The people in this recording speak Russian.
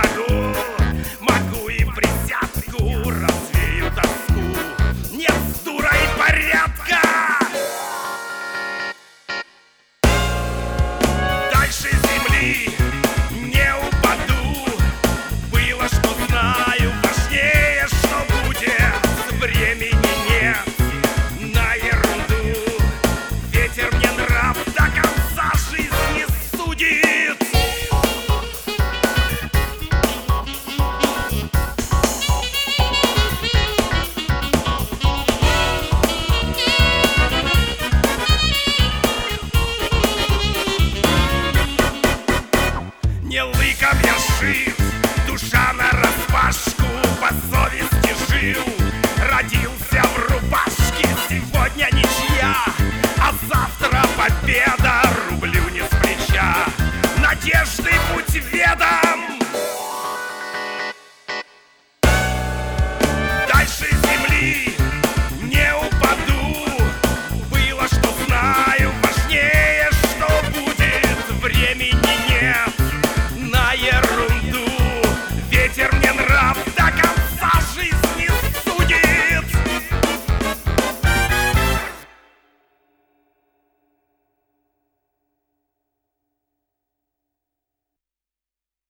могу, могу и присядку, развею тоску. Нет дура и порядка. Дальше земли не упаду. Было, что знаю, важнее, что будет. Времени нет на ерунду. Ветер мне нрав до конца жизни судит. Не лыком я шит, душа нараспашку, по совести жил, родился в рубашке. Сегодня ничья, а завтра победа. Рублю не с плеча, надежды будь ведом. Дальше земли не упаду. Было, что знаю, важнее, что будет. Времени нет